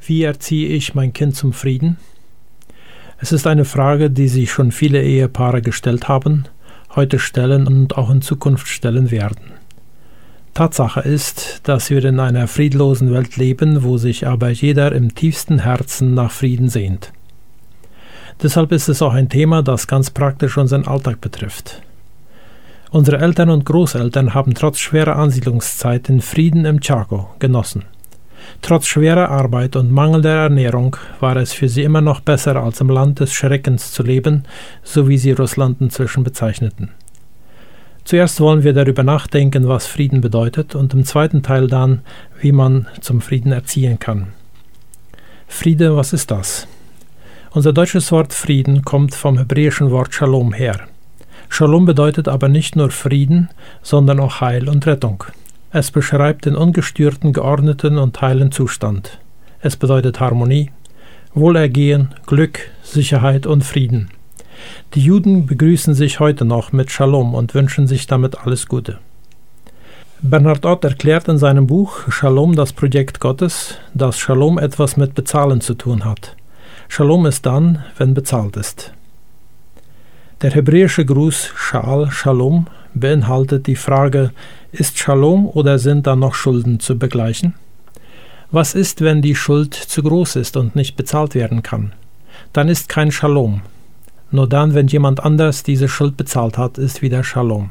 Wie erziehe ich mein Kind zum Frieden? Es ist eine Frage, die sich schon viele Ehepaare gestellt haben, heute stellen und auch in Zukunft stellen werden. Tatsache ist, dass wir in einer friedlosen Welt leben, wo sich aber jeder im tiefsten Herzen nach Frieden sehnt. Deshalb ist es auch ein Thema, das ganz praktisch unseren Alltag betrifft. Unsere Eltern und Großeltern haben trotz schwerer Ansiedlungszeiten Frieden im Chaco genossen. Trotz schwerer Arbeit und mangelnder Ernährung war es für sie immer noch besser, als im Land des Schreckens zu leben, so wie sie Russland inzwischen bezeichneten. Zuerst wollen wir darüber nachdenken, was Frieden bedeutet, und im zweiten Teil dann, wie man zum Frieden erziehen kann. Friede, was ist das? Unser deutsches Wort Frieden kommt vom hebräischen Wort Shalom her. Shalom bedeutet aber nicht nur Frieden, sondern auch Heil und Rettung. Es beschreibt den ungestörten, geordneten und heilen Zustand. Es bedeutet Harmonie, Wohlergehen, Glück, Sicherheit und Frieden. Die Juden begrüßen sich heute noch mit Shalom und wünschen sich damit alles Gute. Bernhard Ott erklärt in seinem Buch Shalom, das Projekt Gottes, dass Shalom etwas mit Bezahlen zu tun hat. Shalom ist dann, wenn bezahlt ist. Der hebräische Gruß Shal, Shalom, beinhaltet die Frage, ist Shalom oder sind da noch Schulden zu begleichen? Was ist, wenn die Schuld zu groß ist und nicht bezahlt werden kann? Dann ist kein Shalom. Nur dann, wenn jemand anders diese Schuld bezahlt hat, ist wieder Shalom.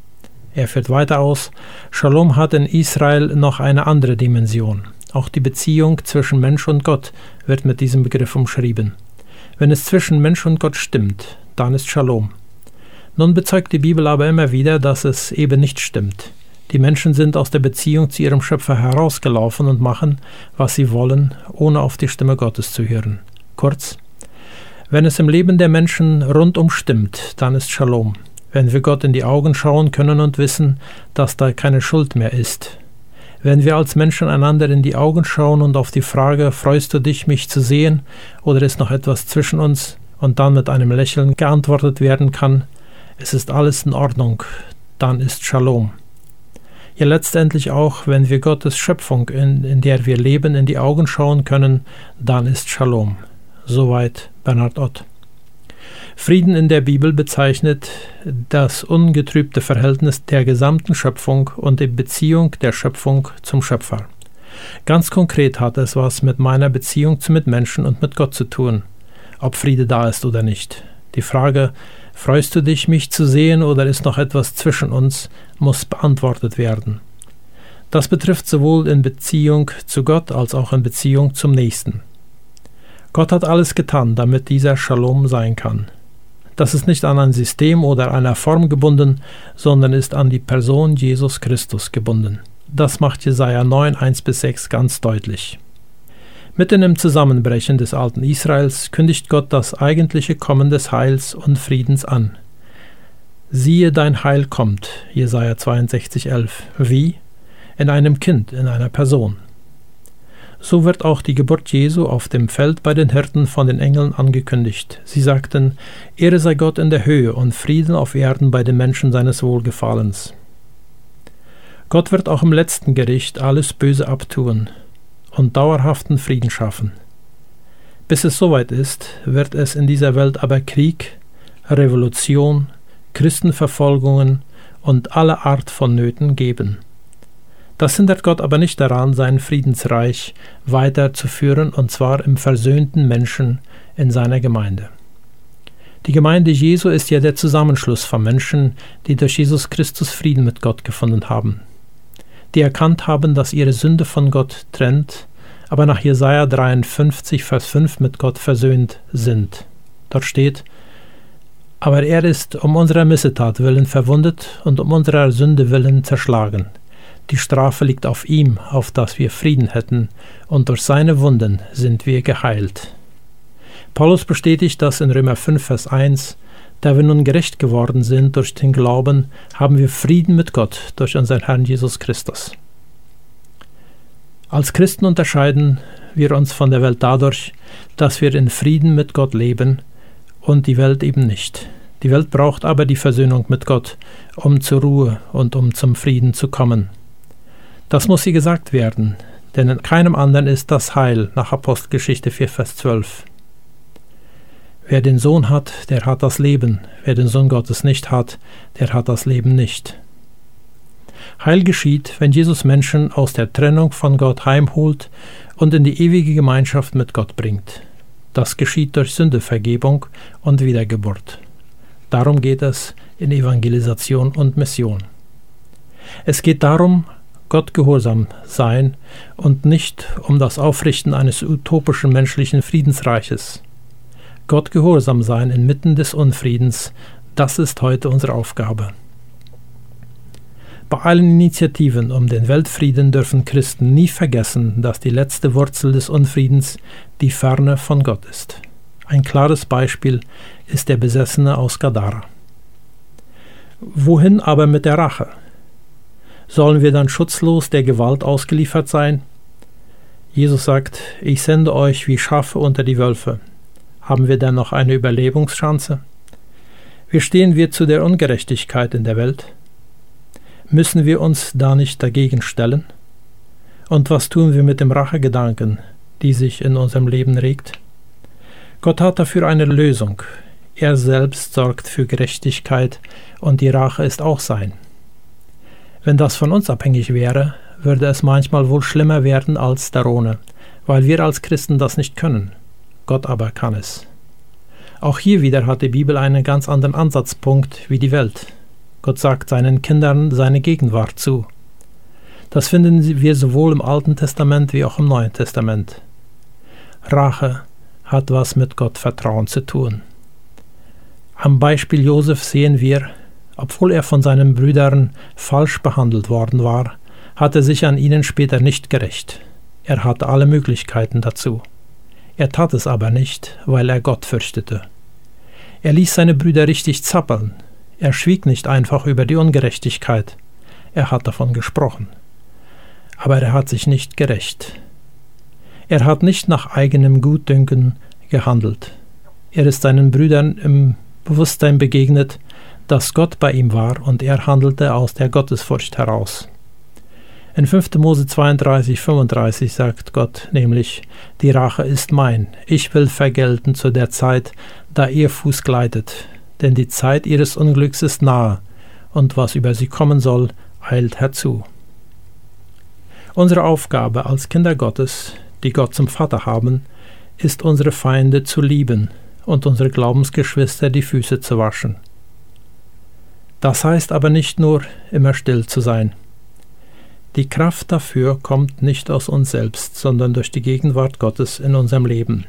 Er führt weiter aus, Shalom hat in Israel noch eine andere Dimension. Auch die Beziehung zwischen Mensch und Gott wird mit diesem Begriff umschrieben. Wenn es zwischen Mensch und Gott stimmt, dann ist Shalom. Nun bezeugt die Bibel aber immer wieder, dass es eben nicht stimmt. Die Menschen sind aus der Beziehung zu ihrem Schöpfer herausgelaufen und machen, was sie wollen, ohne auf die Stimme Gottes zu hören. Kurz, wenn es im Leben der Menschen rundum stimmt, dann ist Shalom. Wenn wir Gott in die Augen schauen können und wissen, dass da keine Schuld mehr ist. Wenn wir als Menschen einander in die Augen schauen und auf die Frage, freust du dich, mich zu sehen, oder ist noch etwas zwischen uns, und dann mit einem Lächeln geantwortet werden kann, es ist alles in Ordnung, dann ist Shalom. Ja, letztendlich auch, wenn wir Gottes Schöpfung, in der wir leben, in die Augen schauen können, dann ist Shalom. Soweit Bernhard Ott. Frieden in der Bibel bezeichnet das ungetrübte Verhältnis der gesamten Schöpfung und die Beziehung der Schöpfung zum Schöpfer. Ganz konkret hat es was mit meiner Beziehung zu Mitmenschen und mit Gott zu tun, ob Friede da ist oder nicht. Die Frage, freust du dich, mich zu sehen, oder ist noch etwas zwischen uns, muss beantwortet werden. Das betrifft sowohl in Beziehung zu Gott als auch in Beziehung zum Nächsten. Gott hat alles getan, damit dieser Shalom sein kann. Das ist nicht an ein System oder einer Form gebunden, sondern ist an die Person Jesus Christus gebunden. Das macht Jesaja 9, 1-6 ganz deutlich. Mitten im Zusammenbrechen des alten Israels kündigt Gott das eigentliche Kommen des Heils und Friedens an. Siehe, dein Heil kommt, Jesaja 62,11. Wie? In einem Kind, in einer Person. So wird auch die Geburt Jesu auf dem Feld bei den Hirten von den Engeln angekündigt. Sie sagten, Ehre sei Gott in der Höhe und Frieden auf Erden bei den Menschen seines Wohlgefallens. Gott wird auch im letzten Gericht alles Böse abtun und dauerhaften Frieden schaffen. Bis es soweit ist, wird es in dieser Welt aber Krieg, Revolution, Christenverfolgungen und alle Art von Nöten geben. Das hindert Gott aber nicht daran, sein Friedensreich weiterzuführen, und zwar im versöhnten Menschen in seiner Gemeinde. Die Gemeinde Jesu ist ja der Zusammenschluss von Menschen, die durch Jesus Christus Frieden mit Gott gefunden haben, die erkannt haben, dass ihre Sünde von Gott trennt, aber nach Jesaja 53, Vers 5 mit Gott versöhnt sind. Dort steht, aber er ist um unserer Missetat willen verwundet und um unserer Sünde willen zerschlagen. Die Strafe liegt auf ihm, auf dass wir Frieden hätten, und durch seine Wunden sind wir geheilt. Paulus bestätigt das in Römer 5, Vers 1, da wir nun gerecht geworden sind durch den Glauben, haben wir Frieden mit Gott durch unseren Herrn Jesus Christus. Als Christen unterscheiden wir uns von der Welt dadurch, dass wir in Frieden mit Gott leben und die Welt eben nicht. Die Welt braucht aber die Versöhnung mit Gott, um zur Ruhe und um zum Frieden zu kommen. Das muss ihr gesagt werden, denn in keinem anderen ist das Heil, nach Apostelgeschichte 4, Vers 12. Wer den Sohn hat, der hat das Leben. Wer den Sohn Gottes nicht hat, der hat das Leben nicht. Heil geschieht, wenn Jesus Menschen aus der Trennung von Gott heimholt und in die ewige Gemeinschaft mit Gott bringt. Das geschieht durch Sündevergebung und Wiedergeburt. Darum geht es in Evangelisation und Mission. Es geht darum, Gott gehorsam sein und nicht um das Aufrichten eines utopischen menschlichen Friedensreiches. Gott gehorsam sein inmitten des Unfriedens, das ist heute unsere Aufgabe. Bei allen Initiativen um den Weltfrieden dürfen Christen nie vergessen, dass die letzte Wurzel des Unfriedens die Ferne von Gott ist. Ein klares Beispiel ist der Besessene aus Gadara. Wohin aber mit der Rache? Sollen wir dann schutzlos der Gewalt ausgeliefert sein? Jesus sagt, ich sende euch wie Schafe unter die Wölfe. Haben wir denn noch eine Überlebungschance? Wie stehen wir zu der Ungerechtigkeit in der Welt? Müssen wir uns da nicht dagegen stellen? Und was tun wir mit dem Rachegedanken, die sich in unserem Leben regt? Gott hat dafür eine Lösung. Er selbst sorgt für Gerechtigkeit und die Rache ist auch sein. Wenn das von uns abhängig wäre, würde es manchmal wohl schlimmer werden als Darone, weil wir als Christen das nicht können. Gott aber kann es. Auch hier wieder hat die Bibel einen ganz anderen Ansatzpunkt wie die Welt. Gott sagt seinen Kindern seine Gegenwart zu. Das finden wir sowohl im Alten Testament wie auch im Neuen Testament. Rache hat was mit Gottvertrauen zu tun. Am Beispiel Josef sehen wir, obwohl er von seinen Brüdern falsch behandelt worden war, hat er sich an ihnen später nicht gerächt. Er hatte alle Möglichkeiten dazu. Er tat es aber nicht, weil er Gott fürchtete. Er ließ seine Brüder richtig zappeln. Er schwieg nicht einfach über die Ungerechtigkeit. Er hat davon gesprochen. Aber er hat sich nicht gerächt. Er hat nicht nach eigenem Gutdünken gehandelt. Er ist seinen Brüdern im Bewusstsein begegnet, dass Gott bei ihm war und er handelte aus der Gottesfurcht heraus. In 5. Mose 32, 35 sagt Gott nämlich, die Rache ist mein, ich will vergelten zu der Zeit, da ihr Fuß gleitet, denn die Zeit ihres Unglücks ist nahe, und was über sie kommen soll, eilt herzu. Unsere Aufgabe als Kinder Gottes, die Gott zum Vater haben, ist unsere Feinde zu lieben und unsere Glaubensgeschwister die Füße zu waschen. Das heißt aber nicht nur, immer still zu sein. Die Kraft dafür kommt nicht aus uns selbst, sondern durch die Gegenwart Gottes in unserem Leben.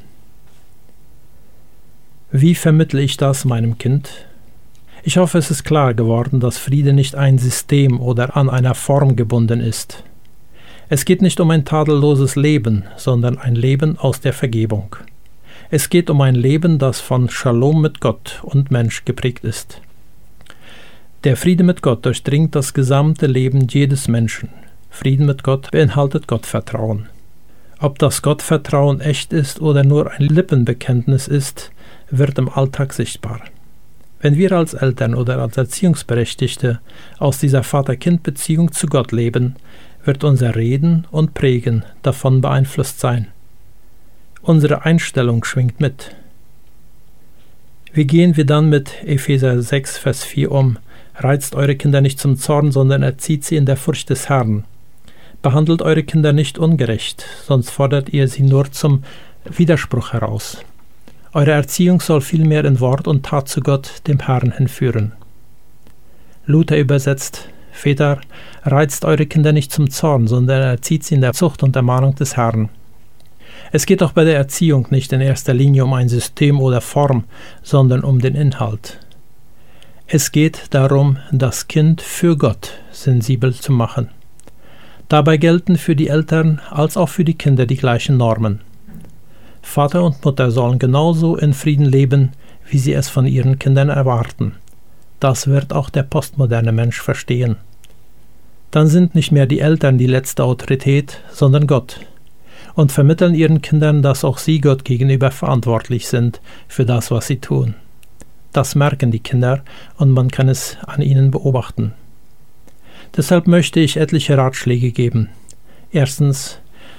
Wie vermittle ich das meinem Kind? Ich hoffe, es ist klar geworden, dass Friede nicht ein System oder an einer Form gebunden ist. Es geht nicht um ein tadelloses Leben, sondern ein Leben aus der Vergebung. Es geht um ein Leben, das von Shalom mit Gott und Mensch geprägt ist. Der Friede mit Gott durchdringt das gesamte Leben jedes Menschen. Frieden mit Gott beinhaltet Gottvertrauen. Ob das Gottvertrauen echt ist oder nur ein Lippenbekenntnis ist, wird im Alltag sichtbar. Wenn wir als Eltern oder als Erziehungsberechtigte aus dieser Vater-Kind-Beziehung zu Gott leben, wird unser Reden und Prägen davon beeinflusst sein. Unsere Einstellung schwingt mit. Wie gehen wir dann mit Epheser 6, Vers 4 um? Reizt eure Kinder nicht zum Zorn, sondern erzieht sie in der Furcht des Herrn. Behandelt eure Kinder nicht ungerecht, sonst fordert ihr sie nur zum Widerspruch heraus. Eure Erziehung soll vielmehr in Wort und Tat zu Gott, dem Herrn, hinführen. Luther übersetzt: Väter, reizt eure Kinder nicht zum Zorn, sondern erzieht sie in der Zucht und Ermahnung des Herrn. Es geht auch bei der Erziehung nicht in erster Linie um ein System oder Form, sondern um den Inhalt. Es geht darum, das Kind für Gott sensibel zu machen. Dabei gelten für die Eltern als auch für die Kinder die gleichen Normen. Vater und Mutter sollen genauso in Frieden leben, wie sie es von ihren Kindern erwarten. Das wird auch der postmoderne Mensch verstehen. Dann sind nicht mehr die Eltern die letzte Autorität, sondern Gott, und vermitteln ihren Kindern, dass auch sie Gott gegenüber verantwortlich sind für das, was sie tun. Das merken die Kinder und man kann es an ihnen beobachten. Deshalb möchte ich etliche Ratschläge geben. Erstens,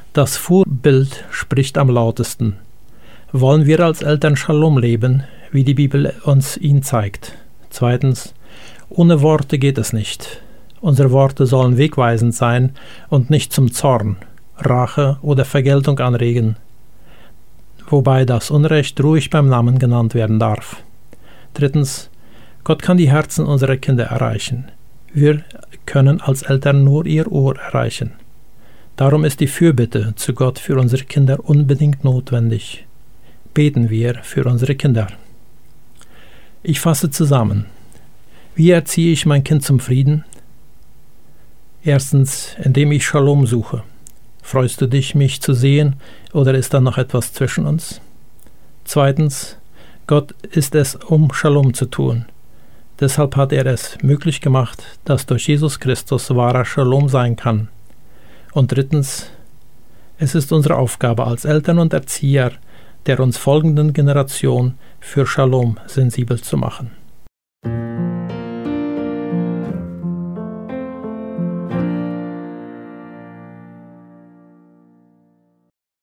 Das Vorbild spricht am lautesten. Wollen wir als Eltern Shalom leben, wie die Bibel uns ihn zeigt? Zweitens, ohne Worte geht es nicht. Unsere Worte sollen wegweisend sein und nicht zum Zorn, Rache oder Vergeltung anregen, wobei das Unrecht ruhig beim Namen genannt werden darf. Drittens, Gott kann die Herzen unserer Kinder erreichen. Wir können als Eltern nur ihr Ohr erreichen. Darum ist die Fürbitte zu Gott für unsere Kinder unbedingt notwendig. Beten wir für unsere Kinder. Ich fasse zusammen. Wie erziehe ich mein Kind zum Frieden? Erstens, indem ich Shalom suche. Freust du dich, mich zu sehen, oder ist da noch etwas zwischen uns? Zweitens, Gott ist es, um Shalom zu tun. Deshalb hat er es möglich gemacht, dass durch Jesus Christus wahrer Shalom sein kann. Und drittens, es ist unsere Aufgabe als Eltern und Erzieher, der uns folgenden Generation für Shalom sensibel zu machen.